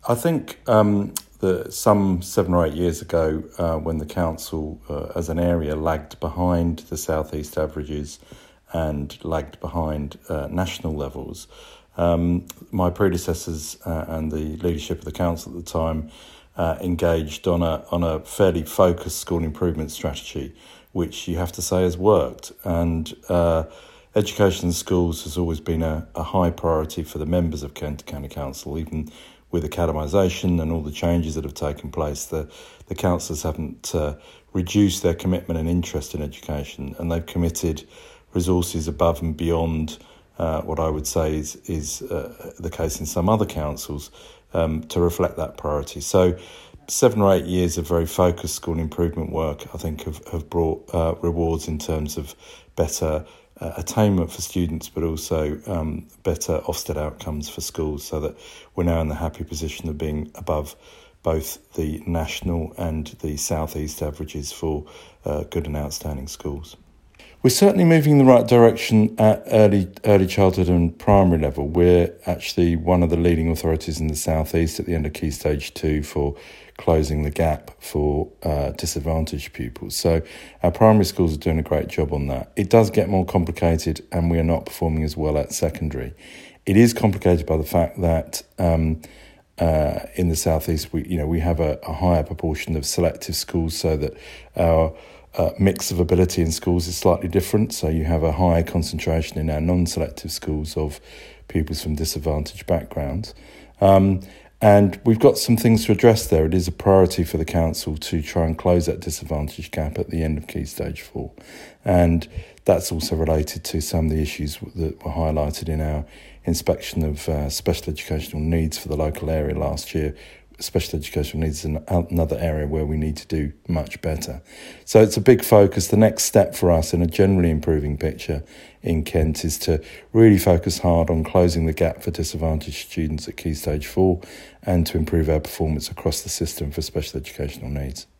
I think that some 7 or 8 years ago, when the council as an area lagged behind the South East averages and lagged behind national levels, my predecessors and the leadership of the council at the time engaged on a fairly focused school improvement strategy, which you have to say has worked. And education in schools has always been a high priority for the members of Kent County Council. Even with academisation and all the changes that have taken place, the councillors haven't reduced their commitment and interest in education, and they've committed resources above and beyond what I would say is the case in some other councils to reflect that priority. So 7 or 8 years of very focused school improvement work, I think, have brought rewards in terms of better attainment for students, but also better Ofsted outcomes for schools, so that we're now in the happy position of being above both the national and the South East averages for good and outstanding schools. We're certainly moving in the right direction at early childhood and primary level. We're actually one of the leading authorities in the South East at the end of Key Stage 2 for closing the gap for disadvantaged pupils. So our primary schools are doing a great job on that. It does get more complicated, and we are not performing as well at secondary. It is complicated by the fact that in the South East we have a higher proportion of selective schools, so that our mix of ability in schools is slightly different. So you have a higher concentration in our non-selective schools of pupils from disadvantaged backgrounds. And we've got some things to address there. It is a priority for the council to try and close that disadvantage gap at the end of Key Stage 4. And that's also related to some of the issues that were highlighted in our inspection of special educational needs for the local area last year. Special educational needs is another area where we need to do much better. So it's a big focus. The next step for us in a generally improving picture in Kent is to really focus hard on closing the gap for disadvantaged students at Key Stage 4 and to improve our performance across the system for special educational needs.